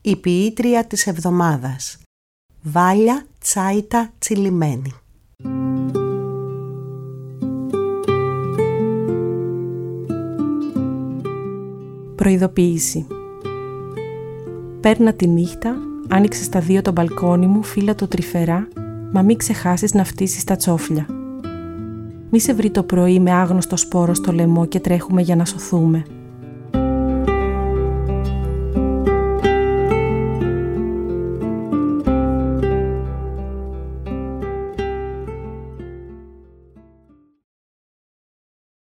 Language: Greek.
Η ποιήτρια της εβδομάδας. Βάλια Τσάιτα Τσιλιμένη. Προειδοποίηση. Πέρνα τη νύχτα, άνοιξε στα 2 το μπαλκόνι μου, φύλλατο τρυφερά, μα μην ξεχάσεις να φτύσεις τα τσόφλια. Μη σε βρει το πρωί με άγνωστο σπόρο στο λαιμό και τρέχουμε για να σωθούμε.